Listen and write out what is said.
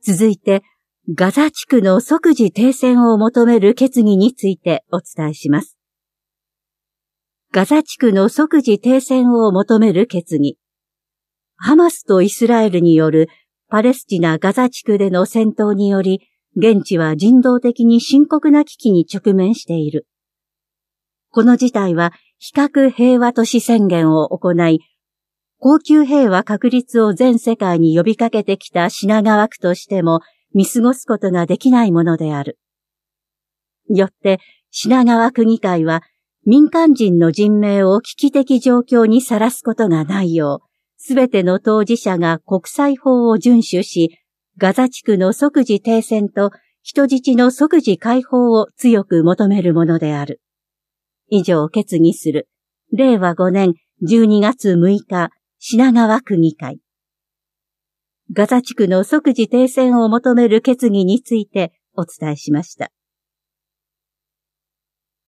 続いて、ガザ地区の即時停戦を求める決議についてお伝えします。ガザ地区の即時停戦を求める決議。ハマスとイスラエルによるパレスチナ・ガザ地区での戦闘により、現地は人道的に深刻な危機に直面している。この事態は、非核平和都市宣言を行い、恒久平和確立を全世界に呼びかけてきた品川区としても見過ごすことができないものである。よって、品川区議会は、民間人の人命を危機的状況にさらすことがないよう、すべての当事者が国際法を遵守し、ガザ地区の即時停戦と人質の即時解放を強く求めるものである。以上決議する。令和5年12月6日、品川区議会。ガザ地区の即時停戦を求める決議についてお伝えしました。